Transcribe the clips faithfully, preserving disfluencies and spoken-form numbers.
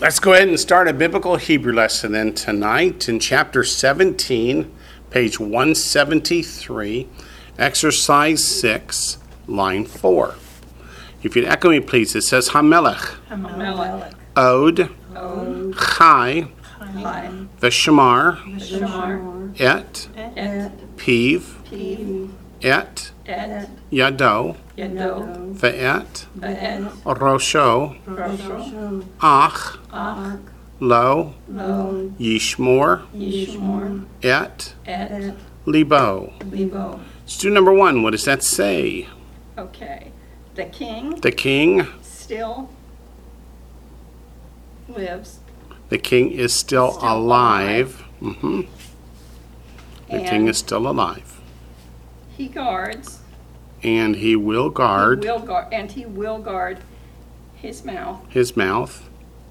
Let's go ahead and start a biblical Hebrew lesson then tonight in chapter seventeen, page one seventy-three, exercise six, line four. If you'd echo me, please. It says Hamelech, Hamelech, Od, Od, Chai, Chai, Veshamar, Veshamar, Et, Et, Piv, Piv, Et, Et, Yado, Yado, Ve'et, Ve'et, Rosho, Rosho, Ach, Ach, Lo, Lo, Yishmor, Yishmor, Et, Et, Libo. Libo. Student number one, what does that say? Okay. The king The king, still lives. the king is still, Still alive. hmm The and king is still alive. he guards. And he will guard He will guard, and he will guard his mouth, his mouth,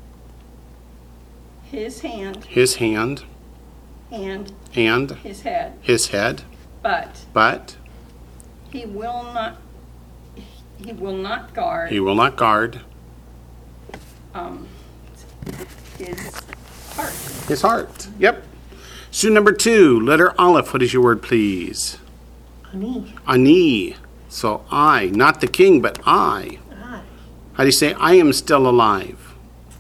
his hand, his hand, and and his head. his head. But But he will not. He will not guard he will not guard um, his heart. his heart. Yep. Student number two, letter Aleph. What is your word, please? Ani. Ani. So I, not the king, but I. Ah. How do you say I am still alive?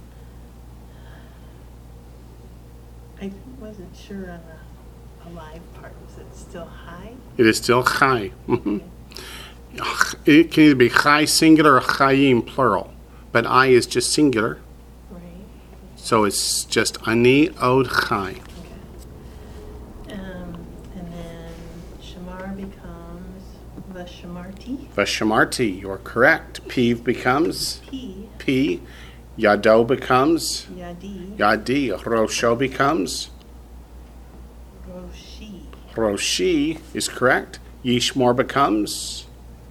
I wasn't sure on the alive part. Was it still high? It is still Chai. hmm It can either be Chai singular or Chayim plural. But I is just singular. Right. So it's just Ani Od Chai. Okay. Um, and then Shamar becomes Vashamarti. Vashamarti, you're correct. Piv becomes P. P. Yado becomes Yadi. Yadi. Rosho becomes Roshi. Roshi is correct. Yishmor becomes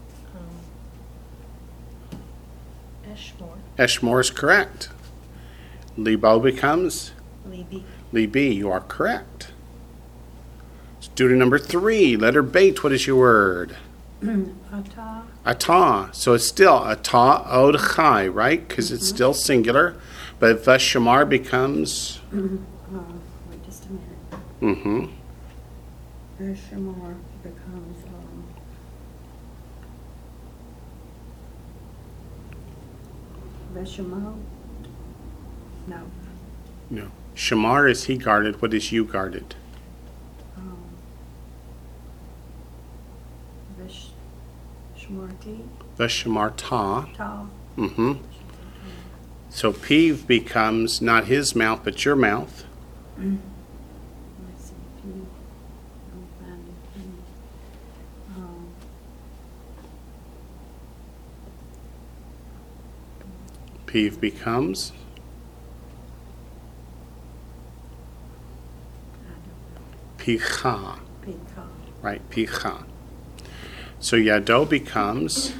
Um, Eshmor. Eshmor is correct. Libo becomes Libi. Libi. You are correct. Student number three, letter Beit. What is your word? Ata. Atah. So it's still Atah Od Chai, right? Because it's still singular. But Vashamar becomes. Um, wait just a minute. Mm-hmm. Veshamar becomes um, Veshamo. No. No. Shamar is he guarded. What is you guarded? Um, Vesh Shmarti. Vashamar Ta. Ta. Mm-hmm. So Piv becomes not his mouth, but your mouth. Let's see. P. I'll find it. P. Um, Piv becomes. I don't Picha. know. Pika. Right, Picha. So Yado becomes,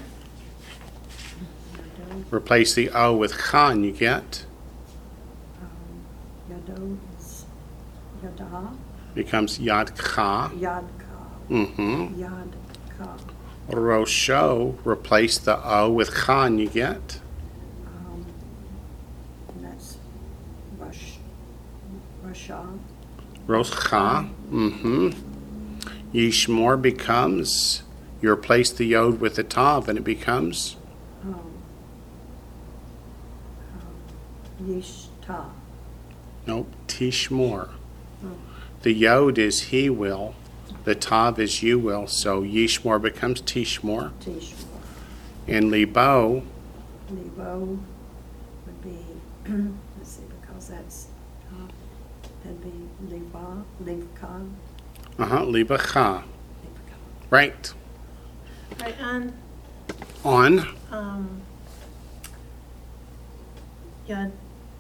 Yado. replace the O with Cha and you get, Um, Yado is Yada. becomes Yad Cha. Yadka. Mm-hmm. Yadka. Rosho, replace the O with Cha and you get, Um, and that's Rush, Russia. Roscha. Mm-hmm. Yishmor becomes, you replace the Yod with the Tav and it becomes, Um, um, Yishta. nope, Tishmor. Oh. The Yod is he will, the Tav is you will, so Yishmor becomes Tishmor. Tishma. And Libo, Libo would be, let's see, because that's, uh, that'd be Liba, Livka, uh-huh, Libacha. Livka. Right. Right on. On, Um, Yad.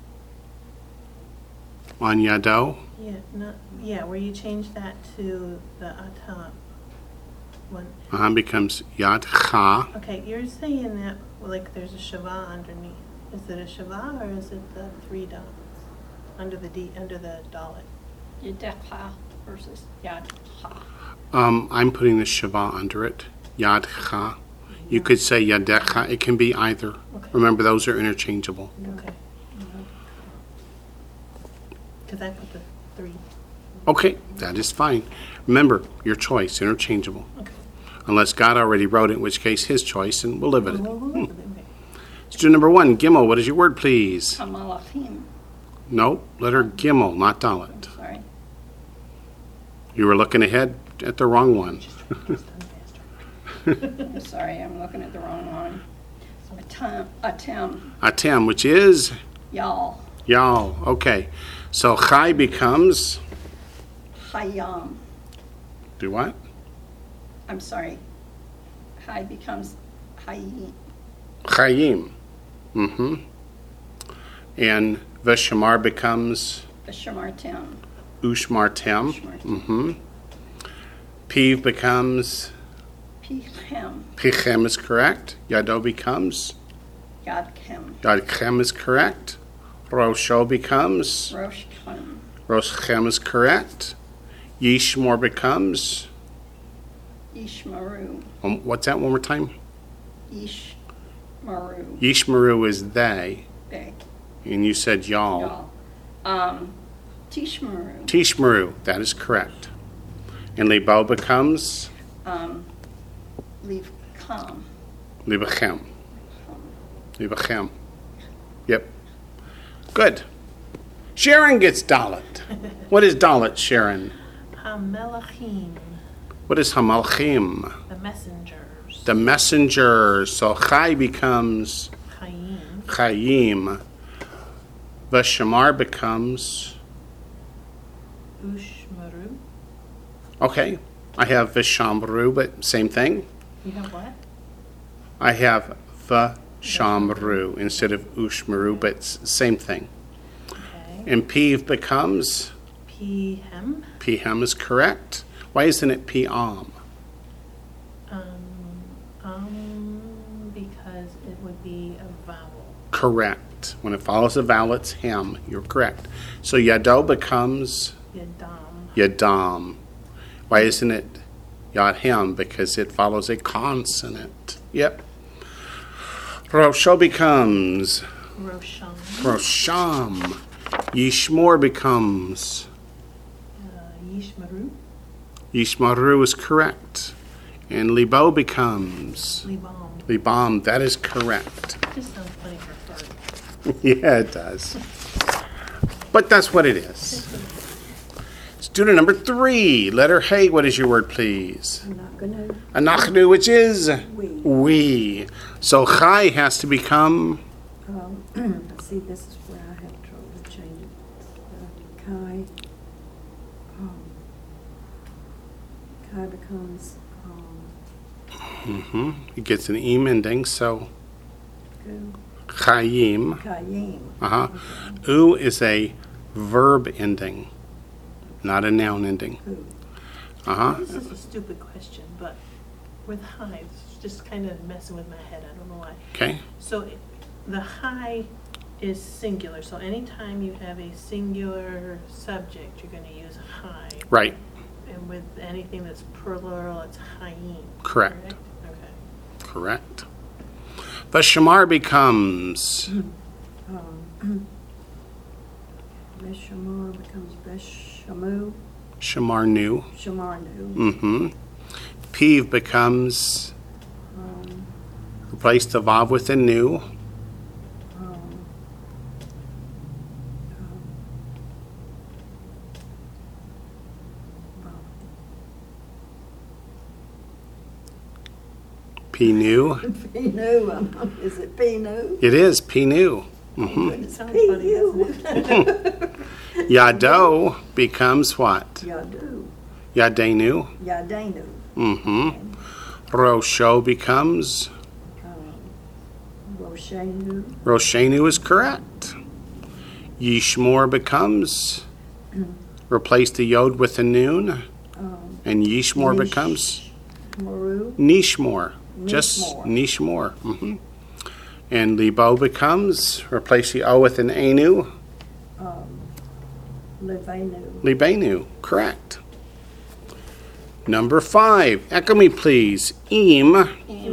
on Yado, Yeah. Not. Yeah. Where you change that to the Ata one. uh-huh, becomes Yad Cha. Okay, you're saying that like there's a Shava underneath. Is it a Shava or is it the three dots under the D under the Dalet? Yedecha versus Yadcha. Um, I'm putting the Shava under it, Yad Cha. You could say Yadecha, it can be either. Okay. Remember, those are interchangeable. Okay. Because I put the three. Okay, that is fine. Remember, your choice, interchangeable. Okay. Unless God already wrote it, in which case his choice, and we'll live with it. Well, we'll live with it, okay. Student number one, Gimel, what is your word, please? Hamalachim. No, letter Gimel, not Dalet. Sorry. You were looking ahead at the wrong one. Just done faster. I'm sorry, I'm looking at the wrong one. Atem, atem, Atem, which is y'all, Yal. Okay, so Chai becomes, hayam. do what? I'm sorry. Hay becomes hayim. Chayim. Mm-hmm. And Veshamar becomes Vishamartem. Ushmartem. Ushmartem. Mm-hmm. Piv becomes, Pichem. Pichem is correct. Yado becomes, Yadkem. Yadchem is correct. Rosho becomes, Rosh Chem. Roshchem is correct. Yishmor becomes, Ishmaru. um, what's that one more time? Ishmaru. Yishmaru is they, Beg. and you said y'all. Y'all. Um, Tishmaru. Tishmaru, that is correct. And Libo becomes Um, leave calm. Libachem. Libachem. Yep. Good. Sharon gets Dalet. What is Dalet, Sharon? Hamelachim, What is Hamalchim? the messengers. The messenger. So Chai becomes Chaim, Chaim. Veshamar becomes, Ushmaru. okay, I have Vishamru, but same thing. You have what? I have Veshamru instead of Ushmaru, but s- same thing. Okay. And Piv becomes, Pihem. Pihem is correct. Why isn't it Piam? Um, um, because it would be a vowel. Correct. When it follows a vowel, it's Hem. You're correct. So Yado becomes Yadam. Yadam. Why isn't it Yadhem? Because it follows a consonant. Yep. Rosho becomes Rosham. Rosham. Yishmor becomes Uh, Yishmaru. Yishmaru is correct. And Libo becomes Libam. Libam. That is correct. Just sounds funny for fart. Yeah, it does. But that's what it is. Student number three, letter Hey, what is your word, please? I'm not gonna, Anachnu, which is we, we. So Chai has to become um, see, this is where I have trouble changing. Uh, Kai, um, Kai becomes, um, hmm it gets an em ending, so Gu, Chayim. Kayim. Uh-huh. U is a verb ending, not a noun ending. Gu. Uh-huh. This is a stupid question, but with high, it's just kind of messing with my head. I don't know why. Okay. So it- the high is singular. So anytime you have a singular subject, you're going to use high. Right. And with anything that's plural, it's hayim. Correct. Okay. Correct. Vashamar becomes Um, Beshamar becomes Beshamu, Shamarnu. Shamarnu. Mm-hmm. Piv becomes, Um, replace the vav with a nu. um, um, well, Pinu. Pinu, um, is it Pinu? It is Pinu. Mm-hmm. It sounds funny, doesn't it? Yado becomes what? Yadu, Yadenu. Yadenu, Mm-hmm. Rosho becomes, um, Roshenu, Roshenu is correct. Yishmor becomes, replace the yod with a noon, um, and Yishmor Nish- becomes Moru, Nishmor. Just Nishmor. Nishmor. Mm-hmm. And Libo becomes, replace the O with an Anu, um, Levenu, Libenu. Correct. Number five. Echo me, please. Im,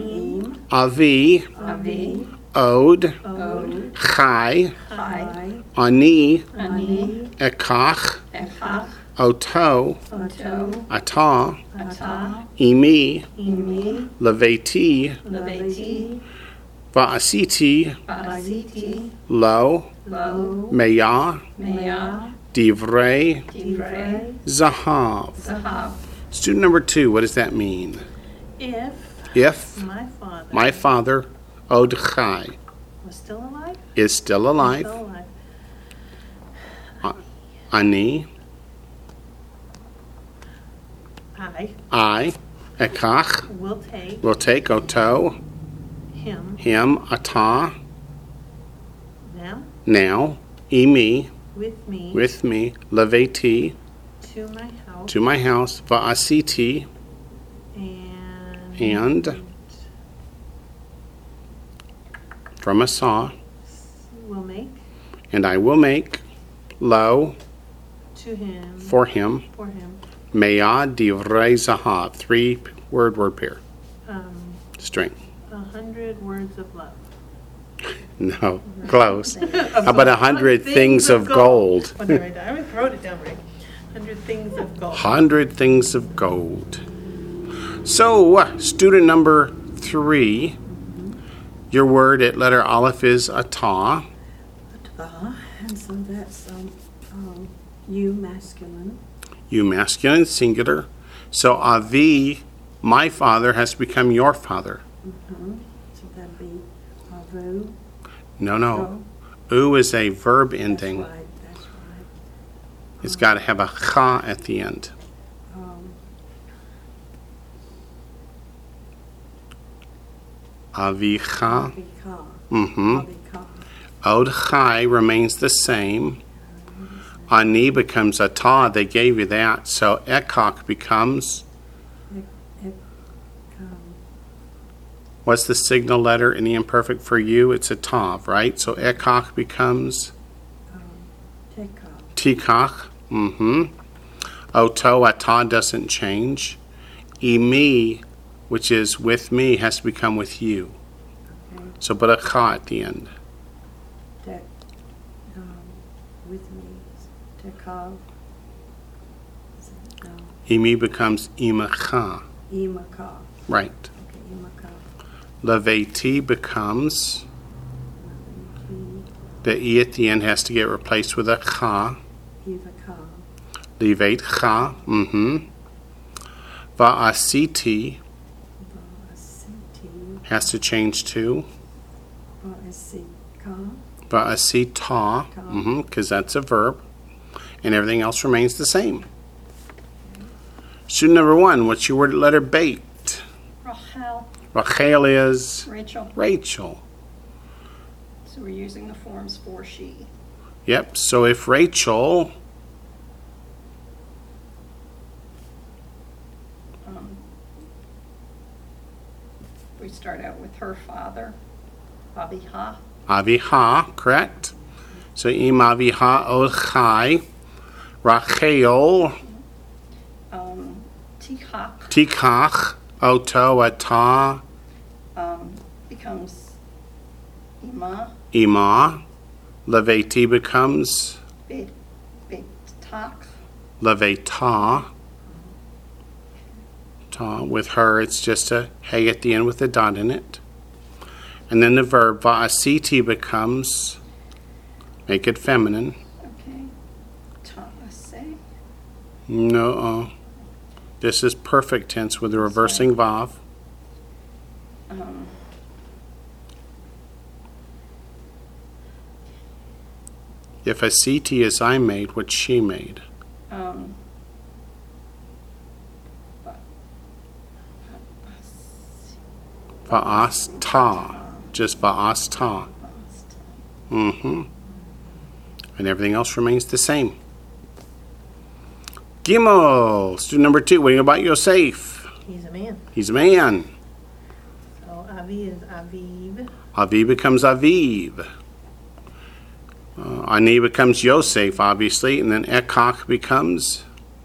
Avi, Avi. Od, Od. Chai, Chai. Ani Ani, ekach Ekach, oto Oto, ata Ata, imi Imi, leveti Leveti, va'asiti Basiti, lo Lo, meya Mea, divrei Divrei, zahav. Zahav. Student number two, what does that mean? If If my father my father, Od Chai, was still alive, is still was alive, still alive, Ani, I I, Ekach, will take will take Oto, him him, Ata, now now, Imi, with me with me, Leveti, to my house to my house, Va'asiti, and and from a saw, will make and I will make, Lo, to him for him, for him Me'ah divrei zahav, three word word pair, um, string. a hundred words of love. No, close. How about a hundred things of gold? Oh, no, right, I wrote it down right. Hundred things of gold. Hundred things of gold. So, uh, student number three, your word at letter aleph is atah. Atah, and so that's um, um, you masculine. You masculine singular. So avi, my father, has become your father. Mm-hmm. So that'd be avu. No, no. U is a verb ending. That's right, that's right. It's got to have a cha at the end. Um, Avicha. Avika. Mm-hmm. Avika. Od chai remains the same. Ani becomes atah. They gave you that. So ekach becomes, Ek, ek, um, what's the signal letter in the imperfect for you? It's a tav, right? So ekach becomes um, teka. tikach. Mm-hmm. Oto atah doesn't change. Imi, which is with me, has to become with you. Okay. So but a cha at the end. Tek, um, with me. Tekav. Is it, no. Imi becomes imacha. Imaka. Right. Okay, imaka. Leveti becomes, Ki. the e at the end has to get replaced with a cha. Ivaka. Levet cha. Mm-hmm. Va'asiti Vaasiti. has to change to Vaasika. va'asita. Mm-hmm. Because that's a verb. And everything else remains the same. Student number one, what's your word letter bait? Rachel, Rachel is Rachel. Rachel. So we're using the forms for she. Yep. So if Rachel, Um, we start out with her father, Abiha. Aviha, correct? So im Aviha od chai. Rachel Um, Tichak tikach oto atah um, becomes Ima. ima. Leveti becomes Bet, Betak. leveta. Ta. With her, it's just a hey at the end with a dot in it. And then the verb va'asiti becomes, make it feminine. Okay. Ta'ase. No, uh, this is perfect tense with a reversing vav. Um, If a C T is I made, what's she made? um, Va'asta. Just va'asta. Mm-hmm. And everything else remains the same. Gimel. Student number two. What do you know about Yosef? He's a man. He's a man. So Avi is Aviv. Aviv becomes Aviv. Uh, Ani becomes Yosef, obviously. And then Ekach becomes,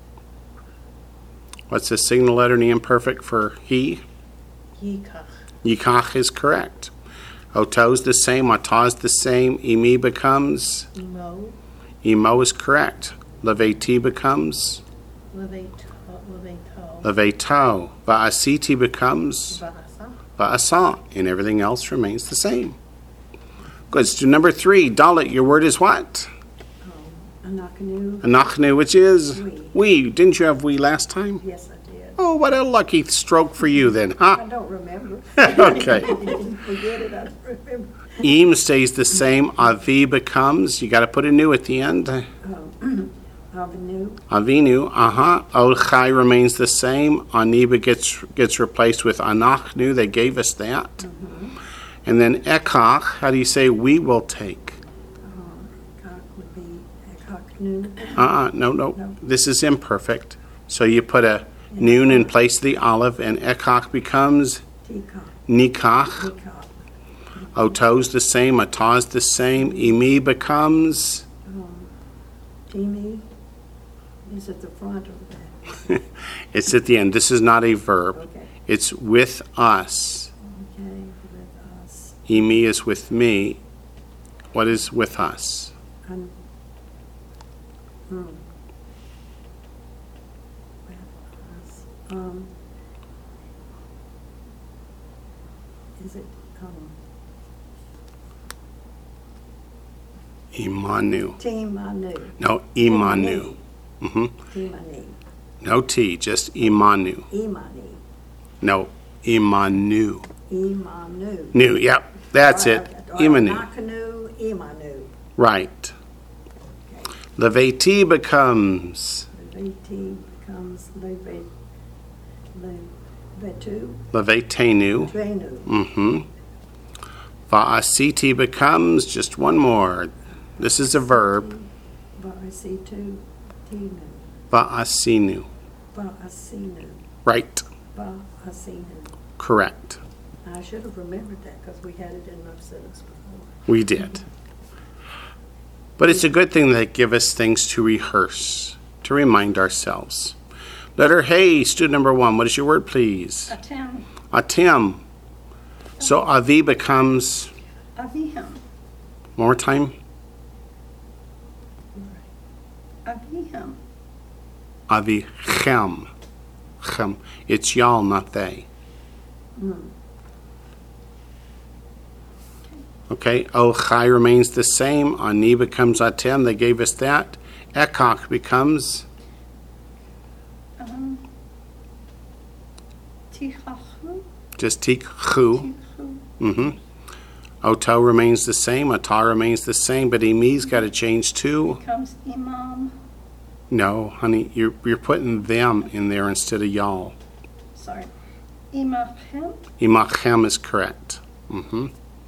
what's the signal letter in the imperfect for he? Yikach. Yikach is correct. Oto's the same. Ata's the same. Imi becomes. Mo, Emo is correct. Leveti becomes. levato, levato, Leveto. Va'asiti becomes. vasa, Va'asa. And everything else remains the same. Good. Let's do number three. Dalit, your word is what? Um, Anakanu, Anachnu, which is? We. We. Didn't you have we last time? yes, I did. Oh, what a lucky stroke for you then, I huh? don't remember. Okay. Didn't forget it, I don't remember. Eem stays the same. Avi becomes. You got to put a new at the end. Um, Avenue, Avinu, uh-huh. Olchai remains the same. Aniba gets gets replaced with Anachnu. They gave us that. mm-hmm. And then Ekach, how do you say we will take? um, Ekak would be Ekaknu, Uh-uh, no, no. No. This is imperfect. So you put a noon in place of the olive, and Ekach becomes Tikak, Nikach. Tikak, Oto's the same. Atah's the same. Imi becomes... um, Timi is at the front of that. It's at the end. This is not a verb. Okay, It's with us. okay, with us. Imi is with me. What is with us? Um, hmm. With us. Um, is it, um, Imanu. Timanu? No, Imanu. hmm Timani, No T, just Imanu. Imani, No, Imanu. Imanu. New, yep, that's All it. right, okay. Imanu. Nakanu, Imanu. Right. Okay. Leveti becomes Leveti becomes Levet, Levetu, Levetenu. Venu. Mm-hmm. Va'asiti becomes just one more. This is a verb. Va'asitu, Tinu, Va'asinu. Va'asinu, Right. Va'asinu. Correct. I should have remembered that because we had it in my sentence before. We did. But it's a good thing they give us things to rehearse, to remind ourselves. Letter Hey, student number one. What is your word, please? Atem, Atim. So Avi becomes, Aviham, one more time, Aviham, Avichem. Chem. It's y'all, not they. Mm. Okay, Olchai remains the same. Ani becomes Atem. They gave us that. Ekach becomes um, Tichachu, just Tikchu. Tichu, Mm-hmm. Oto remains the same. Atah remains the same, but Imi's got to change too. becomes Imam, No, honey, you're you're putting them in there instead of y'all. sorry, Imachem, Imachem is correct. Mm-hmm.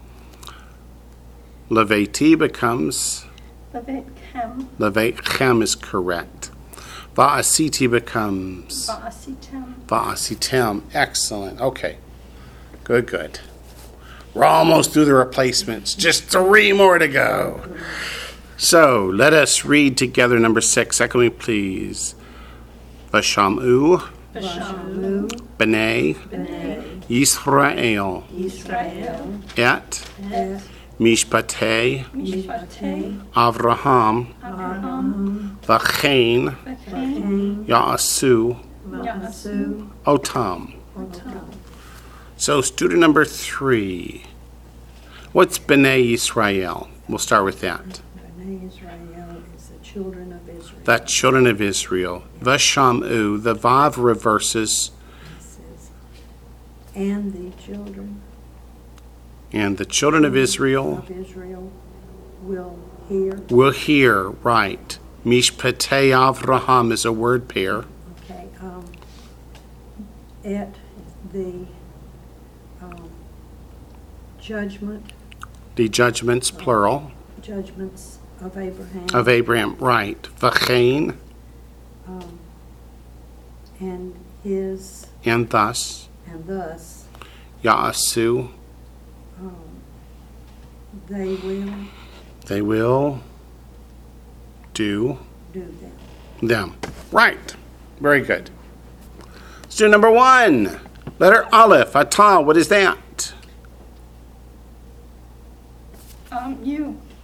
Leveti becomes Levetchem, Levetchem is correct. Va'asiti becomes Va'asitem, Va'asitem. Excellent. Okay. Good, good. We're almost through the replacements. Just three more to go. So let us read together number six. Second, please. Vashamu, Vashamu, B'nai, B'nai, Yisrael, Israel, Et, Et, Mishpatei, Mishpatei, Avraham, Abraham, Vachein, Vachein, Ya'asu, Ya'asu, Otam. Otam. So student number three. What's B'nai Yisrael? We'll start with that. B'nai Israel is the children of Israel. The children of Israel. Vashamu, the Vav reverses, It says, and the children and the children of Israel of Israel will hear. will hear, right. Mishpatei Avraham is a word pair. Okay, um, at the, um, judgment, The judgments, plural, judgments of Abraham. of Abraham, right. Vachein, um, and his, and thus, and thus, Ya'asu, um, they will they will do do them. them. Right. Very good. Student number one. Letter Aleph, Atah, what is that?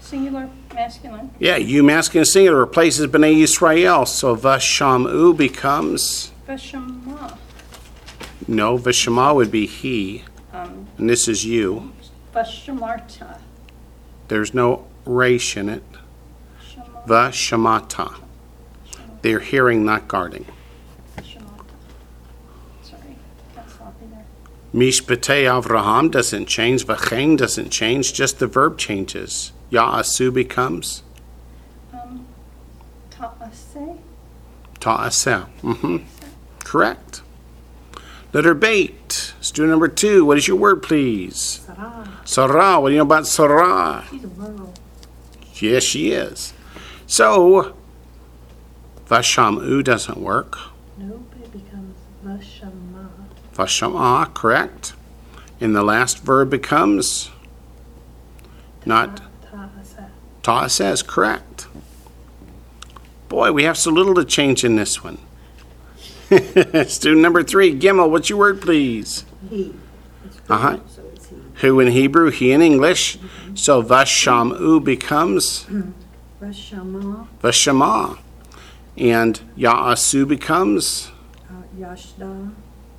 singular, masculine. Yeah, you masculine singular replaces B'nai Yisrael. So Vashamu becomes, Veshama. no, Vashama would be he, Um, and this is you. Veshamarta. There's no resh in it. Shama. Vashamata. They're hearing, not guarding. Veshamata. Sorry, got sloppy there. Mishpatei Avraham doesn't change. Vachen doesn't change. Just the verb changes. Ya'asu becomes Um, Ta'aseh. ta'aseh. Mm-hmm. Correct. Letter bait. Student number two. What is your word, please? Sarah, Sarah. What do you know about Sarah? she's a girl. Yes, she is. So, Vashamu doesn't work. Nope, it becomes Vashama. Vashama, correct. And the last verb becomes not Ta'aseh. ta'aseh, is correct. Boy, we have so little to change in this one. Student number three, Gimel, what's your word, please? He. It's Uh-huh. plural, so it's he. Who in Hebrew, he in English. So Vashamu becomes Vashama, Vashama. And Ya'asu becomes uh, Yashda. No.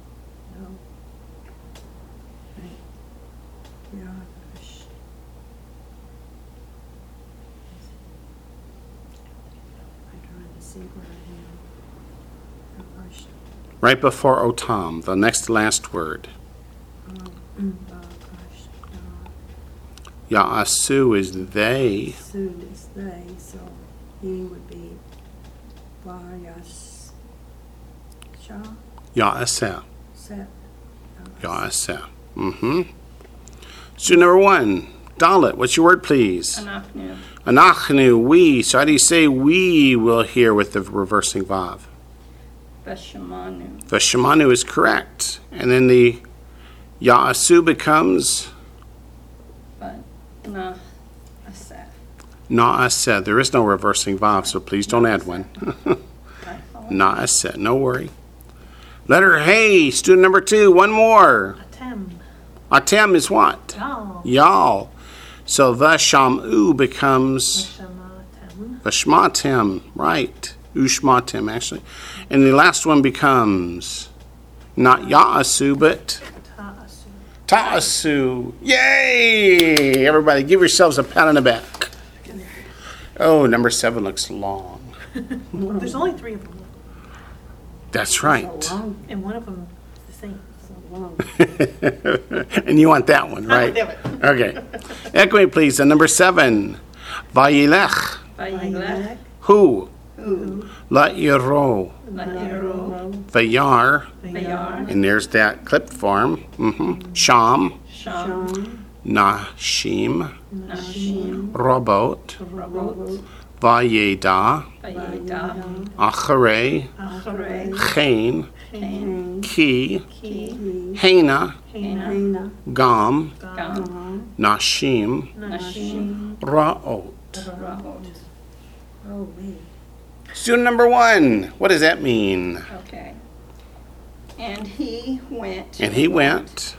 Right. Yash. I'm trying to see where I am. Yash. right before Otam, the next to last word. Um, Vash. Ya'asu is they. Soon is they, so he would be Vayash. Shah. Ya'aseh. Set. Ya'aseh. Mm-hmm. Student number one, Dalit, what's your word, please? Anachnu. Anachnu, we. So how do you say we will hear with the reversing vav? Veshamanu. The Shemanu is correct. And then the Ya'asu becomes But Na'aseh. Na'aseh. There is no reversing vav, so please don't add one. Na'aseh, no worry. Letter Hey, student number two, one more. Atem. Atem is what? Y'all. Y'all. So Vashamu becomes Vashamatem. Vashmatem, right. Ushmatem, actually. And the last one becomes not Ya'asu, but Ta'asu. Ta'asu. Yay! Everybody, give yourselves a pat on the back. Oh, number seven looks long. There's only three of them, That's right. So long, and one of them is the same. so long. And you want that one, right? Damn it. Okay. Echo me, please. And number seven. Vayilech. Vayilech. Who? Who? La'iro. La'iro. Vayar. Vayar. And there's that clipped form. Mm-hmm. Sham. Sham. Sham, Nashim. Nashim. Robot. Robot. Vayeda. Vayeda. Acharei. Acharei. Chain. Cain. Ki. Ki. Hena. Hena. Hena, Gam. Gam. Gam, Nashim. Nashim. Ra'ot. Rahot. oh, me. Student number one. What does that mean? Okay. And he went. And he went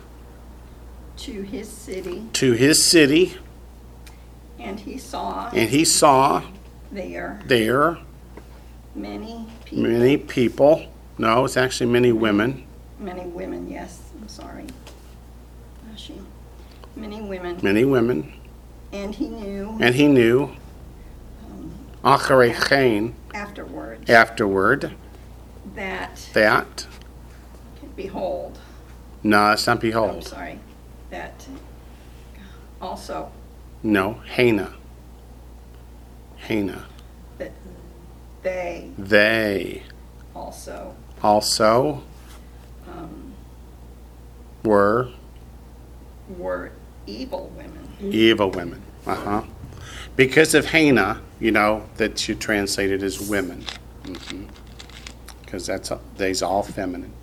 to his city, to his city, and he saw and he saw there there many people, many people. No, it's actually many women. many women. Yes, I'm sorry. Nashim. Many women, Many women. and he knew And he knew, um, Acharei Chain, afterwards afterward, that that, behold. no, it's not I'm behold. sorry. That also No, Hena. Hena. that they They also also um, were were evil women. evil women. Uh-huh. Because of Hena, you know, that you translated as women. Because that's they's all feminine.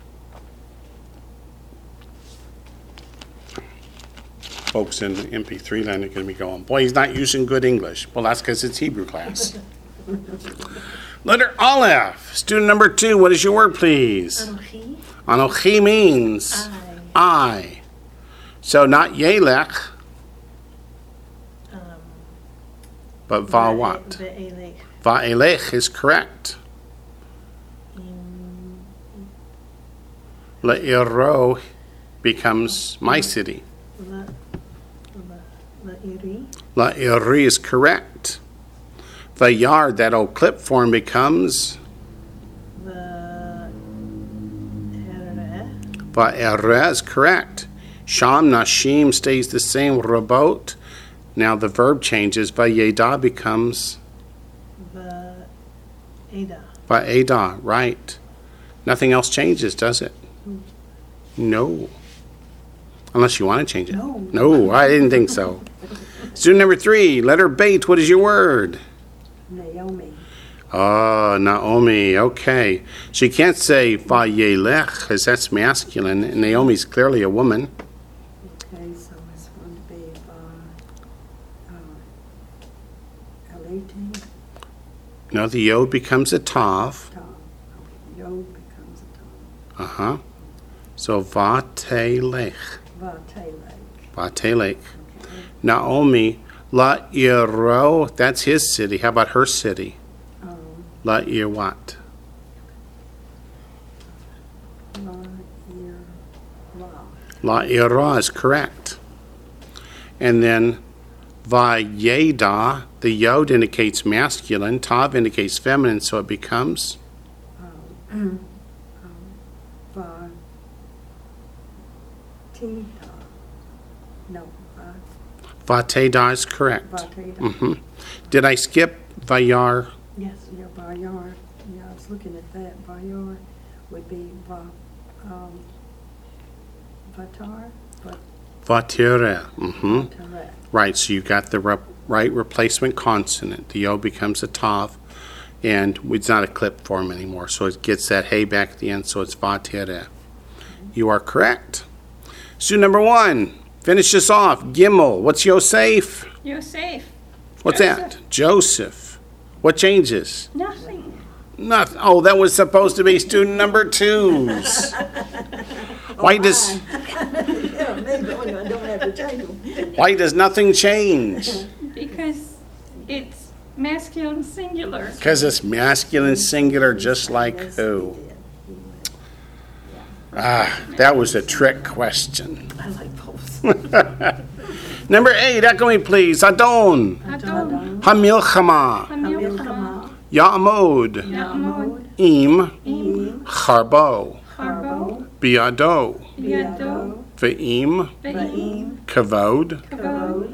Folks in the M P three land are going to be going, boy, he's not using good English. Well, that's because it's Hebrew class. Letter Aleph. Student number two, what is your word, please? Anochi. Anochi means I. I. So not Yelech, Um, But va what? Ve'elech. Va'elech is correct. In- Le'iro becomes my city. La, la, la iri. La'iri is correct. Vayar, that old clip form becomes The herre. Va'ere is correct. Sham Nashim stays the same. Rabot. Now the verb changes. Vayeda becomes The Ada. Va'eda. Right. Nothing else changes, does it? No. Unless you want to change it. No. No, I didn't think so. Student number three, letter bait. What is your word? Naomi. Oh, Naomi. Okay. She can't say Vayelech because that's masculine. And Naomi's clearly a woman. Okay, so it's going to be uh, uh, Elating. No, the yod becomes a tav. Tom. Okay, Yod becomes a Tom. Uh-huh. So Vatelech. Vatelek. Vatelech. Okay. Naomi, La'iro, that's his city. How about her city? Um, La'ir what? La, Ir, La. La'ira is correct. And then Vayeda, the yod indicates masculine, tav indicates feminine, so it becomes Um, um, Va, Tita. No, Va, Vateda is correct. Vateda. hmm Did I skip Vayar? Yes, yeah, Vayar. Yeah, I was looking at that. Vayar would be Va, um, Vatar, Va, Vatire. hmm Vataret. Right, so you got the rep- right replacement consonant. The yod becomes a tav, and it's not a clip form anymore, so it gets that hey back at the end, so it's Vatire. You are correct. Student number one, finish this off. Gimel, what's Yosef? You're safe. What's Joseph. that? Joseph. What changes? Nothing. Nothing. Oh, that was supposed to be student number two's. Why does Yeah, maybe I don't have to change them. why does nothing change? Because it's masculine singular. Because it's masculine singular, just like who? Ah, that was a trick question. I like both. Number eight, echo me please. Adon. Adon. Hamilchama. Hamilchama. Ya'amod. Ya'amod. Im. Im. Charbo. Harbo. Biado. Biado. Ve'im. Ve'im. Kavod. Kavod.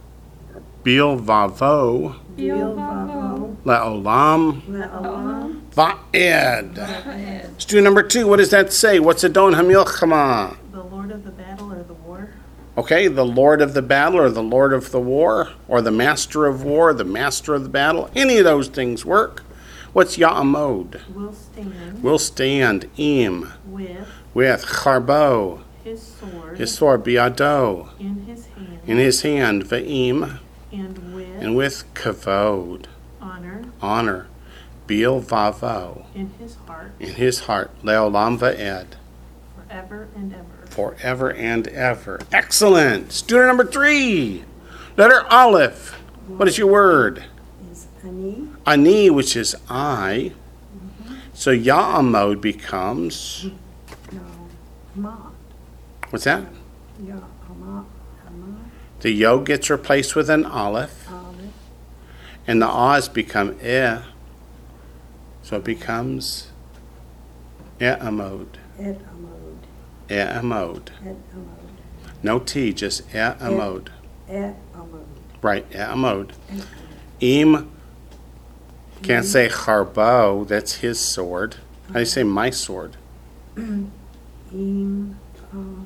Bilvavo. Bilvavo. La'olam. Olam. Va'ed. Va'ed. Student number two, what does that say? What's Adon Hamilchama? The Lord of the battle or the war? Okay, the Lord of the battle or the Lord of the war or the Master of war, the Master of the battle. Any of those things work. What's Ya'amod? Will stand Will stand im with with Charbo, his sword his sword Biado, in his hand in his hand Ve'im, and with and with Kavod, honor honor, Bil Vavo, in his heart in his heart, Leolam Va'ed, forever and ever. forever and ever. Excellent. Student number three, letter Aleph. What is your word? Is Ani, Ani, which is I. So Ya'amod becomes, no, Ma. what's that? Ya, Ama, Ama, The yod gets replaced with an Aleph, Aleph, and the Oz become Eh. So it becomes E'amod. Et Amod, E'amod. Et Amod, No T, just E'amod. Et Amod, Right, E'amod. Et Amod. Im, can't say Charbo, that's his sword. How do you say my sword? Im, um,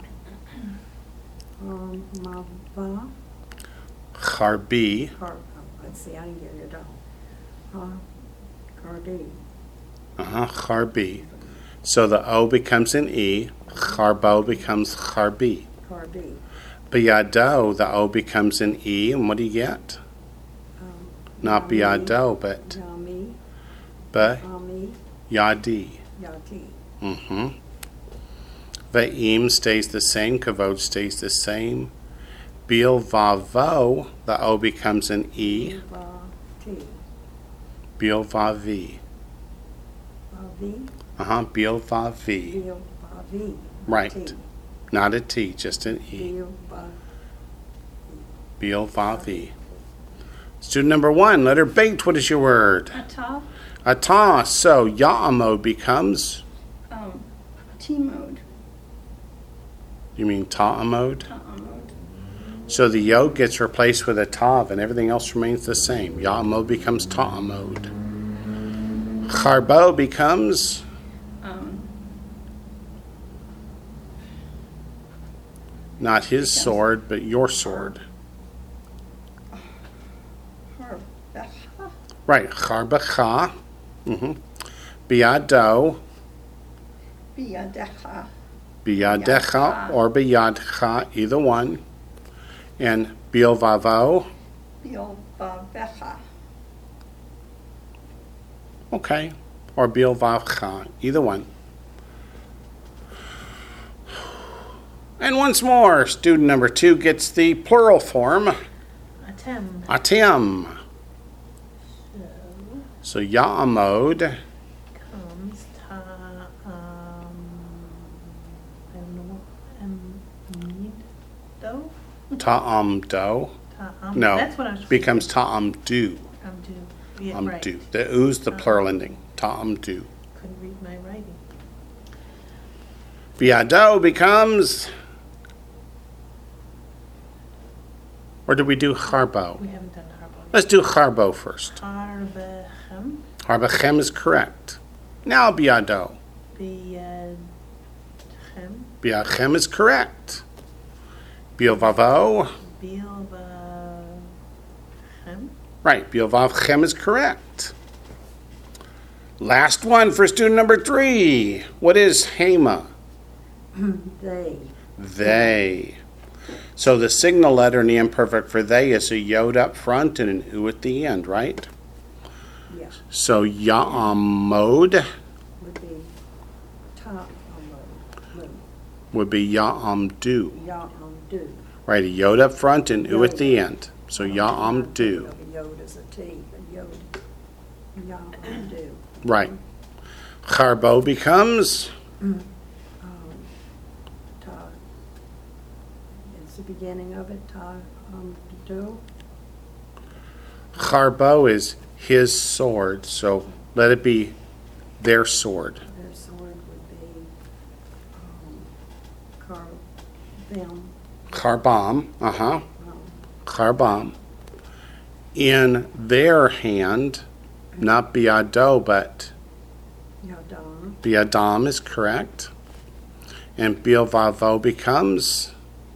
um, Mava, Charbi. Car, oh, let's see, I didn't get it all. Uh, Cardi, Uh-huh, Charbi. So the O becomes an E. Charbo becomes Charbi. Cardi, Biado, the O becomes an E, and what do you get? um, Not Yami, Biado, but Yami, Ba Ami, Yadi. Yati, Mm-hmm. Ve'im stays the same, Kavod stays the same. Bil Vavo, the O becomes an E. Iva, T. Bilvavi. Vavi, Uh-huh, Bilvavi. Bil, Vavi. Right. T. Not a T, just an E. Bil, Va, Bilvavi. Student number one, letter bait, what is your word? Ata, Ata. So Ya'amo becomes, um, T mode, you mean Ta'amod? ta'a mode. So the yod gets replaced with a tav and everything else remains the same. Ya'amo becomes Ta'amod. Charbo becomes, Um, not his sword, but your sword. Harbecha, Right, Charbacha. Mm-hmm. Biado, Biadecha, Biadecha, or Biadcha, either one. And Bilvavo, Bilvavecha, okay, or Bilvavcha, either one. And once more, student number two gets the plural form, Atem. atem. So So Ya'amod, comes ta, um, I don't know, em, need, though? Ta'amdo, Ta-am. no, That's what I was. becomes Ta'amdu, Um, do, yeah, right. Amdu. The oo's the plural ending, Ta'amdu. Couldn't read my writing. Biado becomes, or did we do Harbo? We haven't done Harbo. Let's do Harbo first. Harbechem, Harbachem is correct. Now Biado. Biadchem, Biachem is correct. Biovavo. Bilvachem, Right, Biovavchem is correct. Last one for student number three. What is Hema? they. They. So the signal letter in the imperfect for they is a yod up front and an u at the end, right? Yeah, So Ya'amod would be ta, amod, would be Ya'amdu. ya, um, do. Right, a yod up front and u at the end. So Ya'amdu. A yod is a T, a yod, ya, um, do. Right. Charbo becomes, Um, ta, it's the beginning of it, ta, um, do. Charbo is his sword, so let it be their sword. Their sword would be, um, car, them, Charbam, uh-huh, um, Charbam. In their hand, not biado, but yadam, biadam is correct. And bilvavo becomes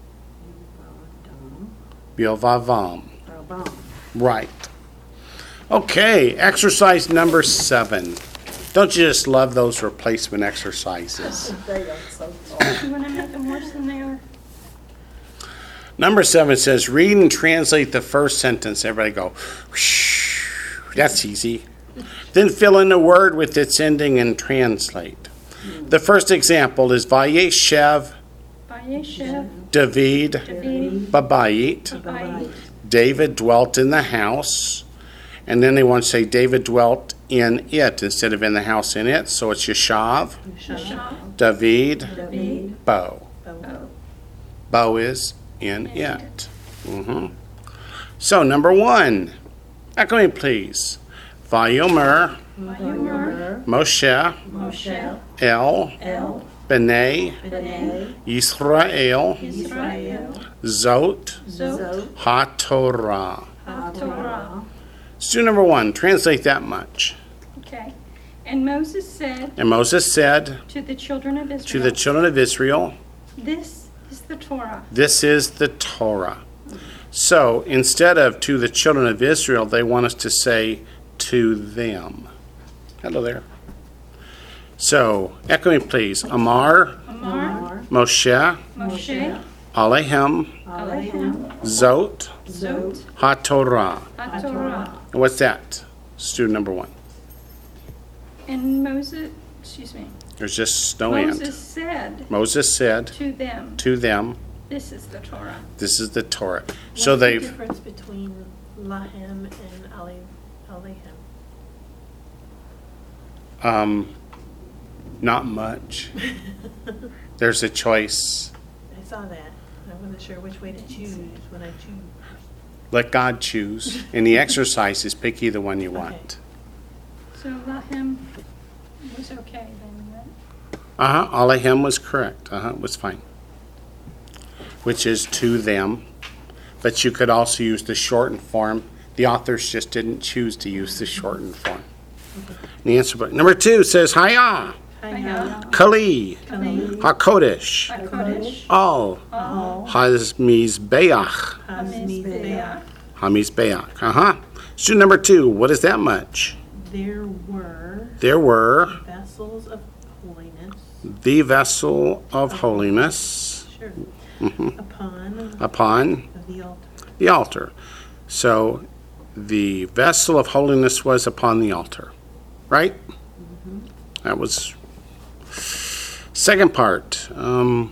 yadam, bilvavam. rabam. Right. Okay, exercise number seven. Don't you just love those replacement exercises? They are so tall. You wanna make them worse than they are? Number seven says, read and translate the first sentence. Everybody go, whoosh. That's easy. Then fill in a word with its ending and translate. The first example is Vayeshev Vayeshev, David David, Babayit. Bayit, David dwelt in the house. And then they want to say David dwelt in it instead of in the house in it. So it's Yeshav, Yeshav, David, David, Bo. Bo, Bo is in it. hmm So number one, echo me please. Vayomer Vayomer, Moshe Moshe, El El, B'nai B'nai, Yisrael Israel, Zot Zot, HaTorah. HaTorah. Student number one, translate that much. Okay. And Moses said And Moses said to the children of Israel, to the children of Israel, this is the Torah. this is the Torah. So instead of to the children of Israel, they want us to say to them. Hello there. So, echo me please. Amar, Amar, Moshe, Moshe, Alehem, Alehem, Zot, Zot, HaTorah. HaTorah. And what's that? Student number one. And Moses, excuse me, There's just no Moses and. said Moses said to them, to them, this is the Torah. this is the Torah. So What's the they've, difference between Lahem and Ali, Alehem. Um, not much. There's a choice. I saw that. I wasn't sure which way to choose when I choose. Let God choose. In the exercises, pick either one you want. So Lahem was okay then, right? Uh-huh. Alehem was correct. Uh-huh. It was fine. Which is to them. But you could also use the shortened form. The authors just didn't choose to use the shortened form. The answer book. Number two says Hayah, Haya, Kali, Kali, HaKodesh, HaKodesh, Al, Al, HaMizbeach, HaMizbeach. HaMizbeach. Uh-huh. Student number two, what is that much? There were There were vessels of holiness. the vessel of holiness Sure. mhm, Upon upon the altar. the altar. So the vessel of holiness was upon the altar, right? That was second part. Um,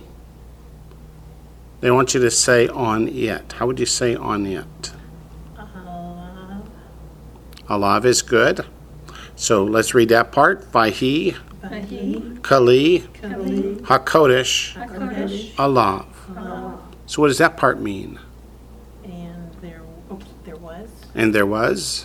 they want you to say on it. How would you say on it? Allah, Alav is good. So let's read that part. Vahi, Vahi, Kali, Kali, HaKodesh, HaKodesh, Alav. Allah. So what does that part mean? And there, oops, there was And there was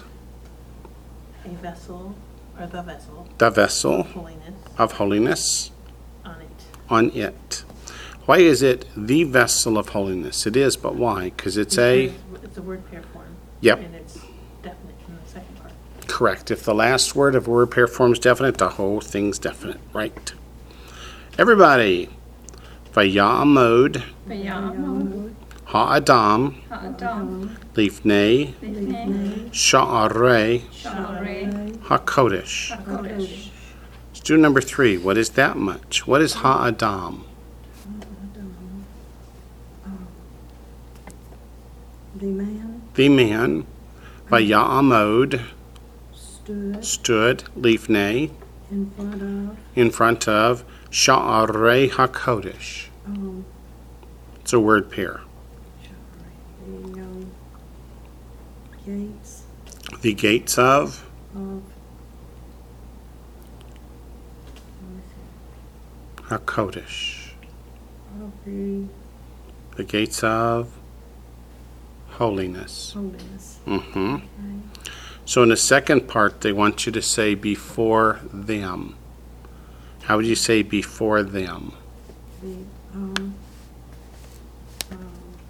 a vessel, or the vessel, the vessel of holiness of holiness on it. on it. Why is it the vessel of holiness? It is, but why? Because it's a, Because It's a word pair form. Yep. And it's definite in the second part. correct. If the last word of word pair form is definite, the whole thing's definite, right? Everybody. Vayamod Vayamod, ha'adam Ha'adam, lifnei Lifnei, sha'arei Sha'arei, hakodesh. HaKodesh. Student number three, what is that much? What is ha'adam? The man The man, vayamod, stood stood, lifnei, in front of, in front of sha'arei hakodesh. um, It's a word pair. the, um, gates The gates of of, hakodesh. of the The gates of holiness. holiness. hmm Okay. So in the second part, they want you to say before them. How would you say before them? The, um, um,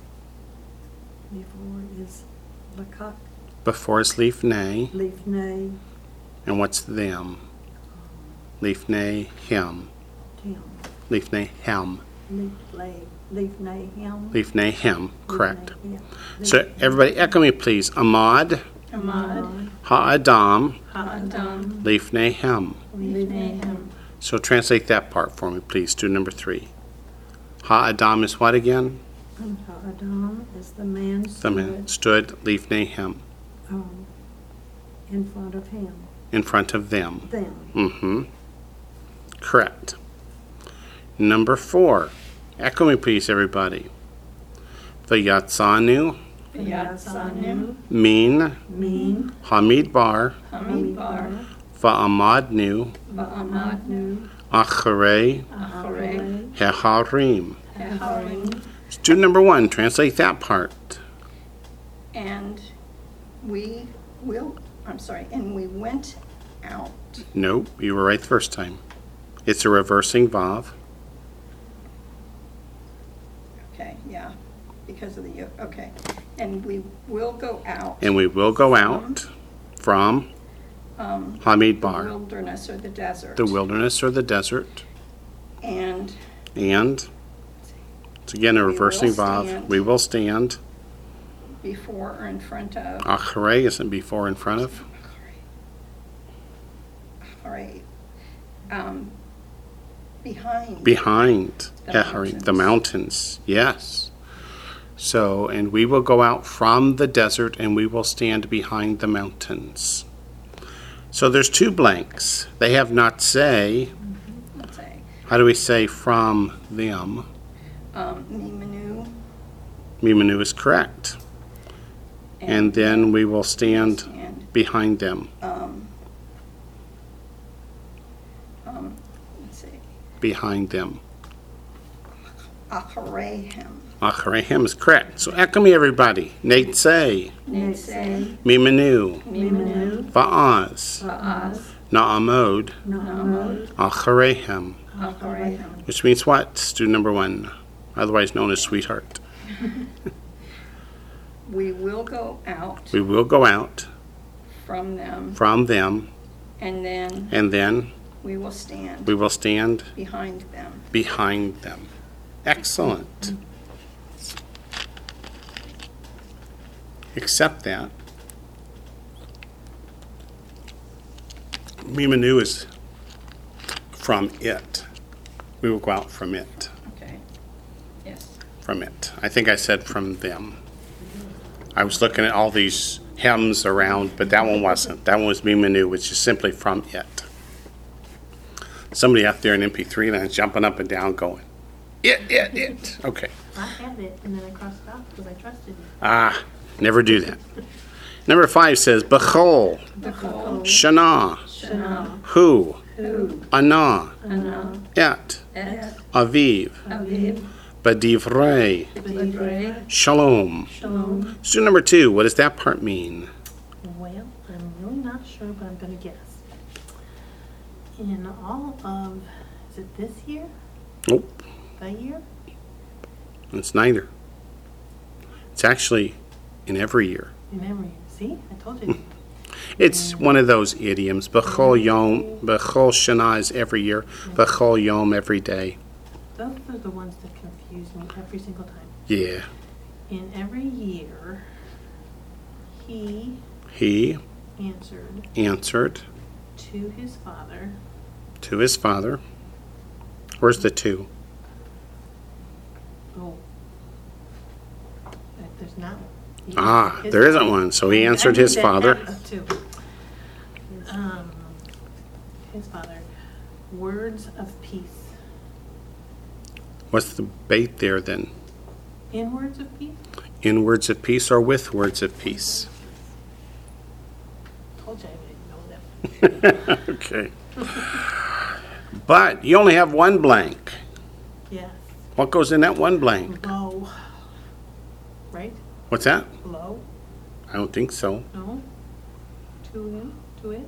before is lakak, Before is lifnei, lifnei, and what's them? Lifnei him. tim, Lifnei him. lifnei, lifnei him. Lifnei him. Correct. Lifnei him. So everybody, echo me, please. Amad Amad, ha'adam Ha'adam, lifnei him. Lifnei Hem. So translate that part for me, please. Do number three. Ha'adam is what again? And Ha'adam is the man The man stood, stood lifnei him, um, in front of him, in front of them. them. Mm-hmm. Correct. Number four. Echo me, please, everybody. Vayatzanu Vayatzanu, min Mean, hamidbar Hamidbar, va'amadnu Va'amadnu, acharei Acharei, heharim. Heharim. Student number one, translate that part. And we will, I'm sorry, and we went out. Nope, you were right the first time. It's a reversing vav. Okay, yeah, because of the, yo- okay. And we will go out. And we will go out from um, the Hamidbar, wilderness or the desert. the wilderness or the desert. And And it's again a We will reversing vav. stand. We will stand. before or in front of, Acharei isn't before in front of. all right, um, behind. Behind The Heharim, the mountains. Yes. So, and we will go out from the desert and we will stand behind the mountains. So there's two blanks. They have not say. Let's say, How do we say from them? um, Nimanu. Mimanu is correct. And then we will stand Stand Behind them. um, um, let's see, Behind them. Acharehem, Acharehem is correct. So echo me, everybody. Netzeh, Netzeh, Mimenu, Mimenu, Va'az, Ba'az, Na'amod, Na'amod, Acharehem. Acharehem. Which means what? Student number one, otherwise known as sweetheart. We will go out We will go out from them, from them, and then and then we will stand we will stand behind them. behind them. Excellent. Except that Mimenu is from it. We will go out from it. Okay, yes. From it. I think I said from them. I was looking at all these hems around, but that one wasn't. That one was Mimenu, which is simply from it. Somebody out there in M P three land is jumping up and down going, it, it, it. Okay. I had it, and then I crossed it off because I trusted you. Ah, never do that. Number five says, Bechol, Bechol, Shana, Shana, Hu, Hu, Ana, Ana, Et, Et, Aviv, Aviv, Badivrei, B'divrei, Shalom. Shalom. Student number two, what does that part mean? Well, I'm really not sure, but I'm going to guess. In all of, is it this year? Nope, The year? it's neither. It's actually in every year. In every year. See? I told you. It's one of those idioms. Bechol Yom, Bechol Shana is every year. Bechol Yom every day. Those are the ones that confuse me every single time. Yeah. In every year, he He answered answered to his father. to his father. Where's the two? Oh. That There's not. he- Ah, his there isn't father. one. So he I answered knew his that father. that was two. Um, his father. Words of peace. What's the bait there then? In words of peace? In words of peace or with words of peace? Told you I didn't know that. Okay. But you only have one blank. Yes. What goes in that one blank? Low. Right? What's that? Low? I don't think so. No? To him? To it?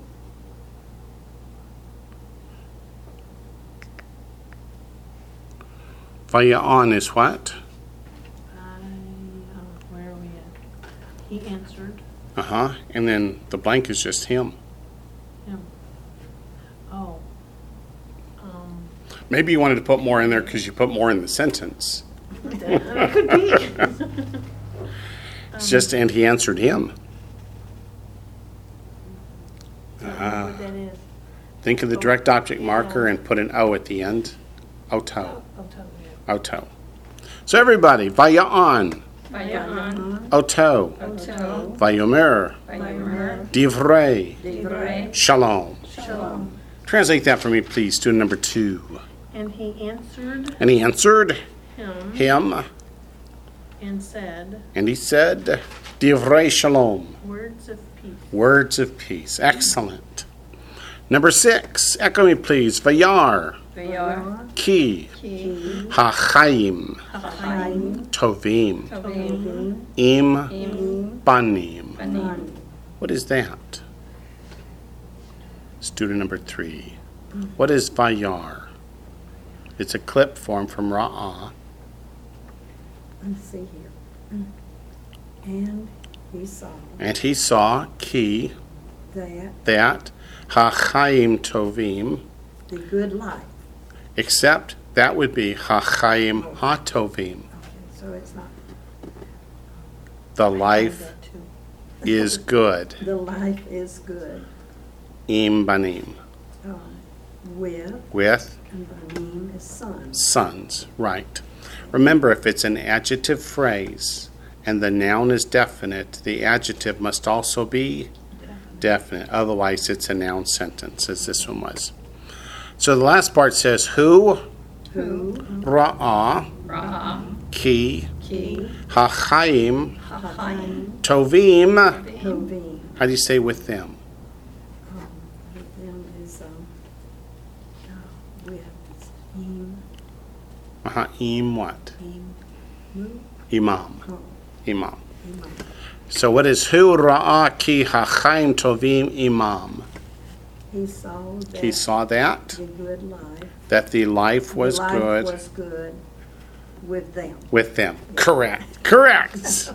Vaya'an is what? I, uh, where are we at? He answered Uh-huh. And then the blank is just him. him. Oh. Um, Maybe you wanted to put more in there because you put more in the sentence. that could be. It's just, and he answered him. I don't know Ah. what that is. Think of the direct object marker and put an O at the end. Oto. I'll tell you. Oto. So everybody, Vaya'an, Vayan, Oto, Oto, Vayomer, Vayomer, Divrei, Divrei, Shalom. Shalom. Translate that for me, please, student number two. And he answered And he answered him him, and said, and he said, Divrei Shalom, words of peace. words of peace. Excellent. Number six, echo me, please. Vayar, Vayar, ki, Ki, ha'chaim, Hachayim, tovim, Tovim, im, Im, banim. Banim. What is that? Student number three. What is Vayar? It's a clip form from Ra'ah. Let's see here. And he saw And he saw ki, that that, ha'chaim tovim, the good life. except that would be ha'chaim ha'tovim. Okay, so it's not, The I had life that too. is good. the life is good, Im banim. um, with, With and banim is sons. sons. Right. Remember, if it's an adjective phrase and the noun is definite, the adjective must also be definite. Otherwise, it's a noun sentence, as this one was. So the last part says, Who, Hu, Ra'ah, Ra, Ki, Ki, Ha'chaim, Hachayim, Tovim, Tovim, How do you say with them? Um, with them is, um, oh, with him, Uh-huh. Im what? him, mu, Imam. oh, Imam. imam. So what is hu ra'a ki hachaim tovim imam? He saw He that saw that, the good life. that the life the was life good was good with them. with them. Correct. Correct.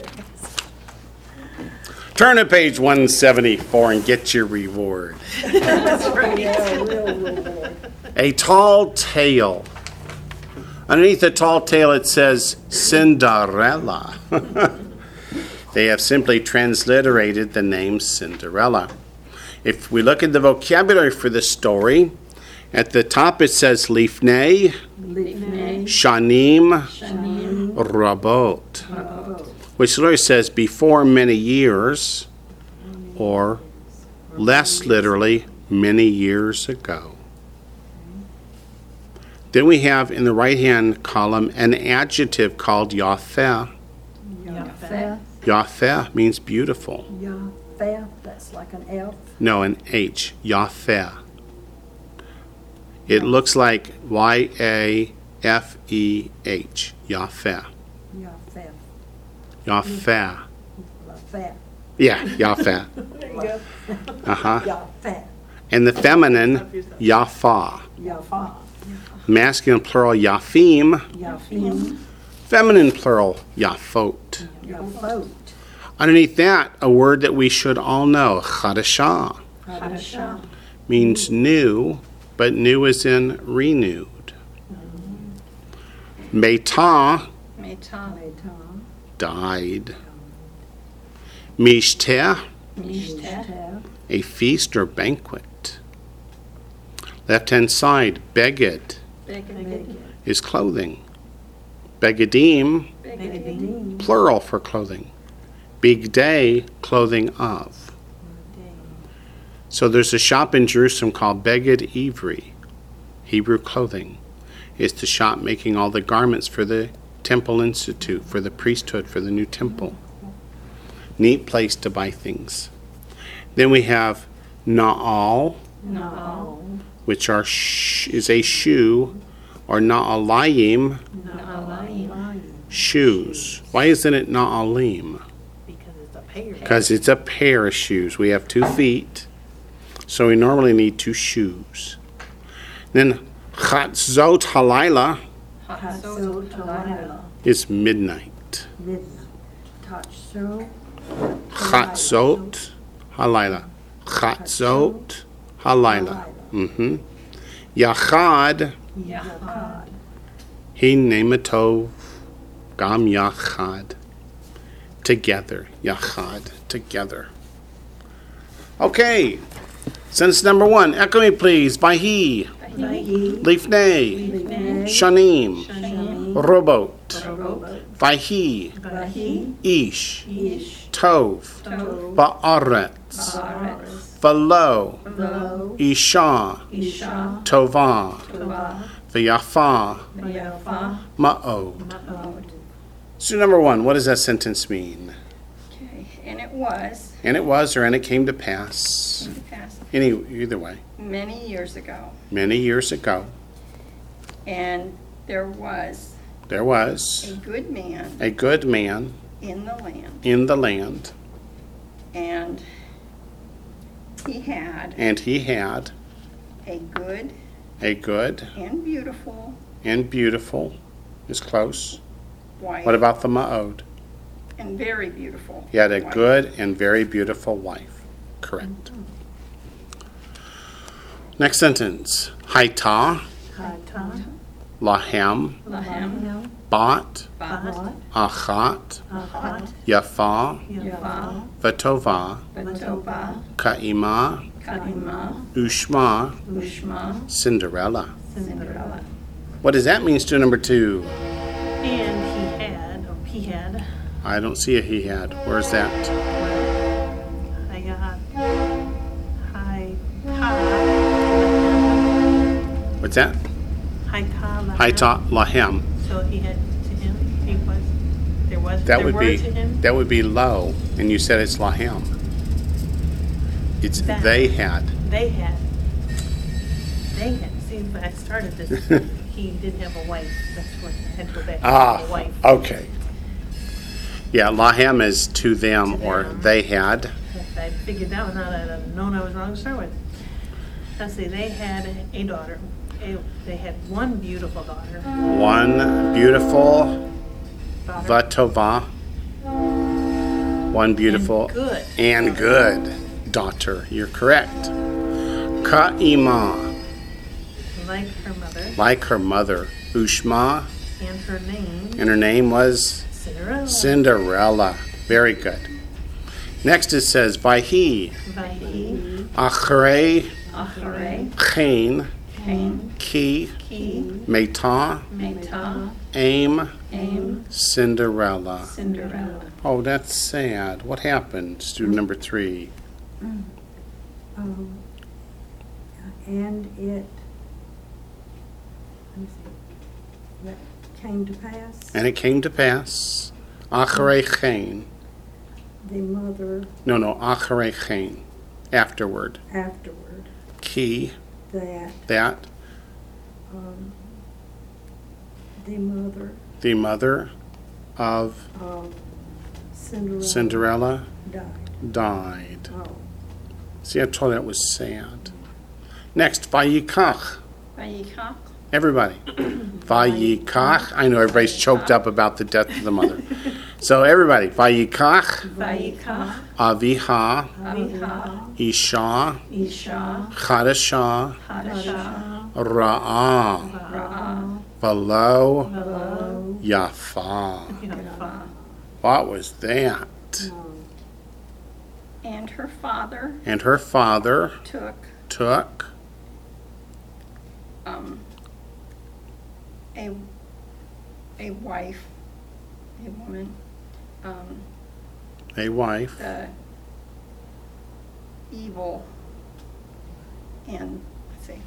Turn to page one seventy-four and get your reward. Yeah, real reward. A tall tale. Underneath the tall tale it says Cinderella. They have simply transliterated the name Cinderella. If we look at the vocabulary for this story, at the top it says Lifnei, Lifnei, Shanim, Shanim, Rabot, Rabot. which literally says before many years, or less literally, many years ago. Then we have in the right-hand column an adjective called Yafeh. Yafeh, Yafeh means beautiful. Yafeh, that's like an elf. No, an H. Yafeh. It looks like Y A F E H. Yafeh. Yafeh, Yafeh. Lafeh, Yeah, Yafeh. There you go. Uh-huh. Yafeh, And the feminine, Yafa. Yafah, Masculine plural, Yafim. Yafim, Feminine plural, Yafot. Yafot, Underneath that, a word that we should all know, Chadashah, Hadashah, means new, but new is in renewed. Meitah, Meitah, Metam, died. Mishteh, Mishteh, Mishteh, a feast or banquet. Left-hand side, Beged Beged, is clothing. Begedim, Beged, Begadim, plural for clothing. Big day, clothing of. So there's a shop in Jerusalem called Beged Ivri, Hebrew clothing. It's the shop making all the garments for the Temple Institute, for the priesthood, for the new temple. Neat place to buy things. Then we have Na'al, Na'al, which are sh- is a shoe, or Na'alayim, Na'alayim, shoes. Why isn't it Na'alim? Because it's a pair. Because it's a pair of shoes. We have two feet, so we normally need two shoes. Then Chatzot Halayla Hatzot Halayla, Halayla, is midnight. midnight, Tatsho, Chatzot Halayla. Chatzot Halayla. Mm-hmm. Yachad Yachad, Hinematov Gam Yachad. Together. Yachad. Together. Okay. Sentence number one. Echo me, please. Vahi. Vahi, Lifnei. Lifnei, Shanim. Shanim, Robot. Robot, Vahi. Vahi, Ish. Ish, Tov. Tov, Ba'aretz. Baaretz, Velo. Lo, Isha. Isha, Tova. Tova, V'yafa. Yafa, Ma'od. Ma'od. So number one, what does that sentence mean? Okay, and it was, And it was, or and it came to pass. in the past, Any, either way. many years ago, Many years ago, and there was there a was good man a good man in the land, in the land, and he had and he had a good a good and beautiful and beautiful, is close. wife, What about the Ma'od? and very beautiful. He had a wife. good and very beautiful wife. Correct. Next sentence. Haita, Haita, Lahem, Lahem, Bat, Bat, Bat, Achat, Achat, Yafa, Yafa, Vatova, Batova, Ka'ima, Kaima, Ushma, Ushma, Cinderella. Cinderella. What does that mean, student number two? And he had, oh, he had, I don't see a he had. Where's that? I got, hi, hi, What's that? hi, ta, Haita Lahem. So he had to him, he was, there was, That there would were be to him. that would be low, and you said it's Lahem. It's That. they had. They had. They had. See, when I started this, he didn't have a wife. That's what I had to go back. Ah, A wife. okay. Yeah, lahem is to them, To or them. they had. If I figured that one out, I'd have known I was wrong to start with. Let's see, they had a daughter. A- They had one beautiful daughter. One beautiful daughter vatova. One beautiful And good. and good daughter. You're correct. Ka'ima, like her mother, like her mother. Ushma, and her name, and her name was Cinderella. Cinderella. Very good. Next it says, Vaihi, Vahi, Achrei, Acharei, Chain, Cain, Ki, Ki, Meta, Meta, Aim, Aim, Cinderella. Cinderella. Oh, that's sad. What happened? Student number three. Um, and it, let me see, that came to pass, And it came to pass, Achrei Chain. the mother No, no, Achrei Chain. Afterward. afterward, Ki, that, that, um, the mother the mother of of Cinderella Cinderella died. died. Oh, See, I told you that was sad. Next, Vayikach. Vayikach, Everybody. Vayikach. I know everybody's choked up about the death of the mother. So everybody. Vayikach, Vayikach, Aviha, Aviha, Isha, Isha, Chadashah, Hadashah, Ra'ah, Ra'ah, Velo, Velo, Yafa. Yafa, What was that? no, and her father And her father took took um, a a wife, a woman, um, a wife. the evil, and let's see,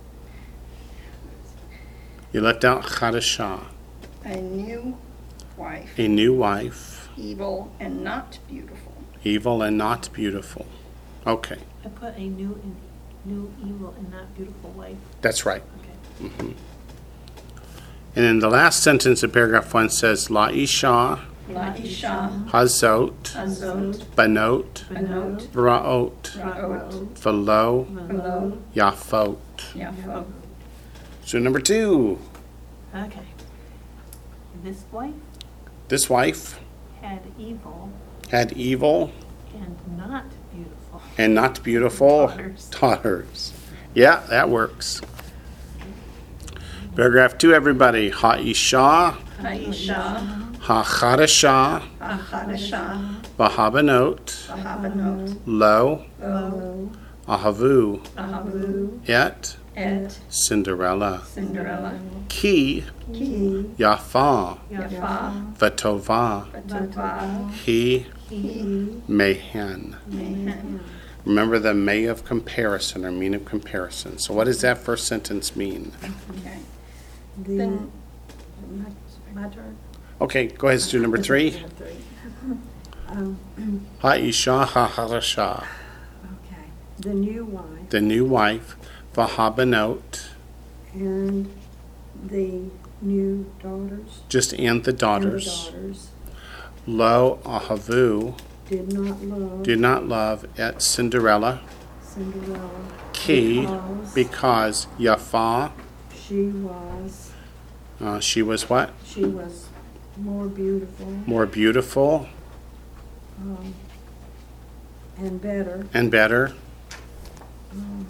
You left out Chadashah. a new wife, A new wife, evil and not beautiful. evil and not beautiful. Okay, I put a new and new evil and not beautiful wife. that's right. Okay. And then the last sentence of paragraph one says, La Isha, Laisha, Hazot, Azot, Banot, Benot, Ra'ot, Ra'ot, Velo, Velo, Yafot. Yafo. So number two, Okay. This wife this wife had evil had evil and not beautiful and not beautiful daughters. daughters. Yeah, that works. Paragraph two, everybody. Ha'isha, Aisha, ha'chadashah, Ahadashah, v'habanot, Ahabanot, lo, Lo, ahavu, Ahavu, et, Et, Cinderella. Cinderella, Ki, Ki, yafa, Yafa, v'tova, Tova, he, He, mehen. Mehen. Remember the may of comparison or mean of comparison. So what does that first sentence mean? Okay. the, Then, My turn. Okay, go ahead, student number three. um, Ha'isha, ha'chadashah. okay, the new wife The new wife, v'habanot, and the new daughters just and the and the daughters. daughters Lo, ahavu, did not love did not love et Cinderella. Cinderella Ki, because because Yafa, she was uh, she was what? she was more beautiful More beautiful um, and better and better um,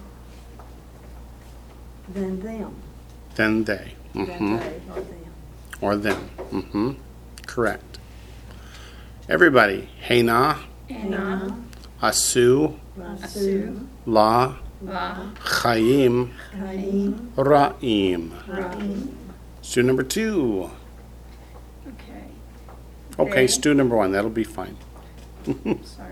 than them, than they. than hmm they or them. Or them. hmm Correct. Everybody. Hena, Ena, Asu, Asu, La, La, Chaim, Chaim, Ra'im. Ra'im. Student number two. Okay. Okay, They- student number one. That'll be fine. Sorry.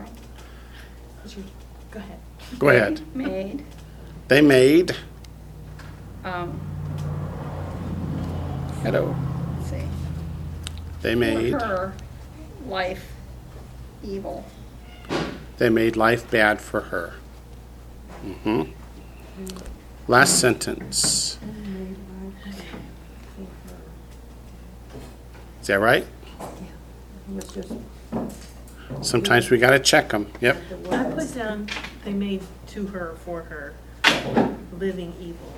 Go ahead. Go ahead. Made, They made. um, Hello. let's see. They For made. her life evil. They made life bad for her. Mm-hmm. Last sentence. And made life for her. Is that right? It was just Sometimes we got to check them. Yep. the I words. put down, they made to her, for her, living evil.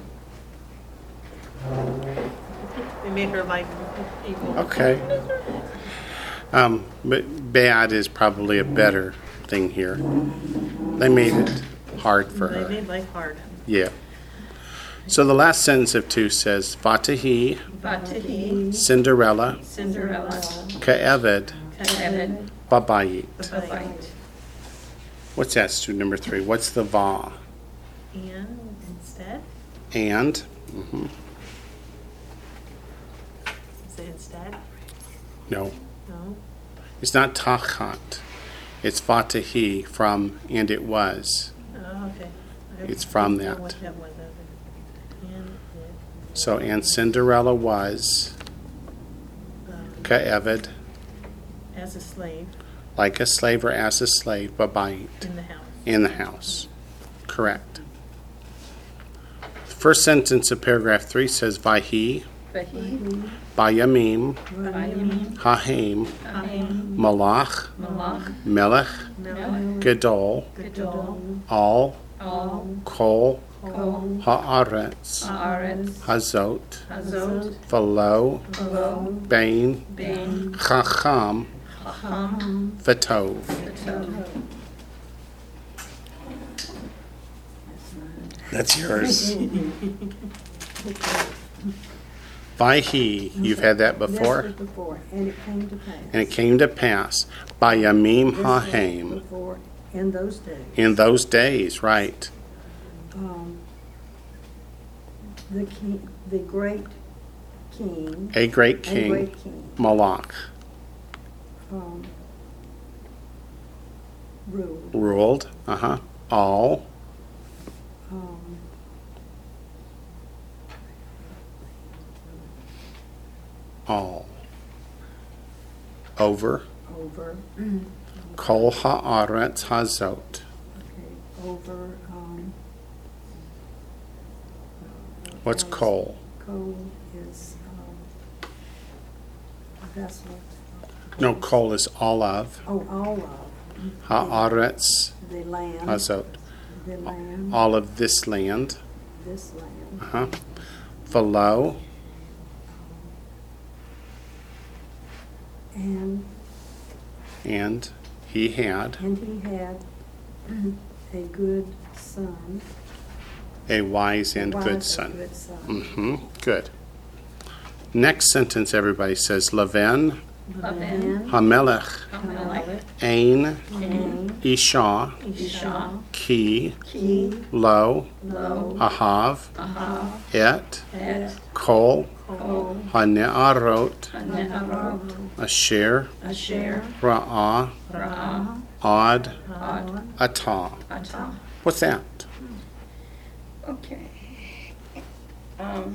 They made her life evil. Okay. Um, but bad is probably a better thing here. They made it hard for They her. made life hard. Yeah. So the last sentence of two says, Vatahi, Vatahi, Cinderella, Cinderella, Ka'eved, Ka'eved, Babayit. Babayit. What's that, student number three? What's the va? And instead, And? hmm is it instead? No. No? It's not tachat. It's Vatahi from and it was. Oh, okay. I It's from didn't know that. what that was. And it, So, and Cinderella was um, Ka'eved, as a slave like a slave or as a slave, Babayit, in the house. in the house. Correct. The first sentence of paragraph three says, Vahi, Vahi, Bayamim, Bayamim, Haim, Ahim, Malach, Malach, Melech, Melech, Gadol, Gadol, Al, Al, Kol, Kol, Haaretz, Haaretz, Hazot, Hazot, Velo, Velo, Bain, Bain, Chacham, Chacham, Vatov. Vatov. That's yours. Vahi, you've had that This before? was before, and it came to pass. And it came to pass by Yamim This was Hahem before, in those days. in those days, right? Um, the king, the great king, A great a king, great king, Malach, um, ruled, ruled, uh huh, all, um, all, over, over, Kol Haaretz Hazot. okay, over, um. What's as- Kol? Coal is, um, vessel. No, Kol is all of, Oh, all of, Haaretz the land, Hazot, the land, all of this land, this land, uh huh, Velo, and, and he had and he had a good son. a wise and wise good son. good son. Mm-hmm. Good. Next sentence, everybody says, Laven, Lavan, Hamelech, Hamelech, Ain, Cain, Isha, Isha, Ki, Ki, Lo, Lo, Ahav, Ahav, Et, Et, Kol, Kol, Hane'arot, Hane'arot, Asher, Asher, Ra'ah, Ra'ah, Ad, Ad, Atah. Atah. What's that? Okay. Um.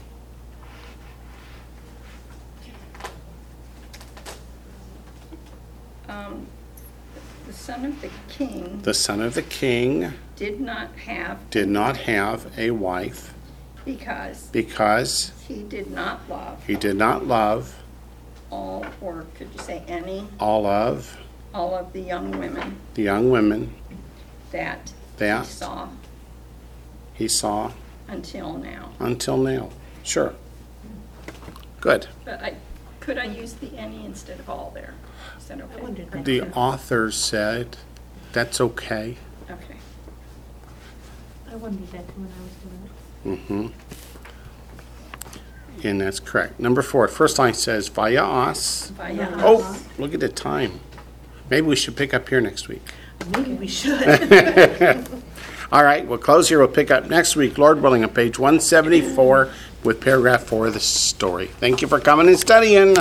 Um, the son of the king The son of the king did not have, did not have a wife because because he did not love he did not love all, or could you say any, all of all of the young women the young women that he that saw he saw until now. until now. Sure. Good. But I, could I use the any instead of all there? Is that I okay? wondered that. The too. author said that's okay. Okay. I wondered that too when I was doing it. Mm-hmm. And that's correct. Number four, first line says Vayas. Vaya. Oh, look at the time. Maybe we should pick up here next week. Maybe we should. All right, we'll close here. We'll pick up next week, Lord willing, on page one seventy-four with paragraph four of the story. Thank you for coming and studying.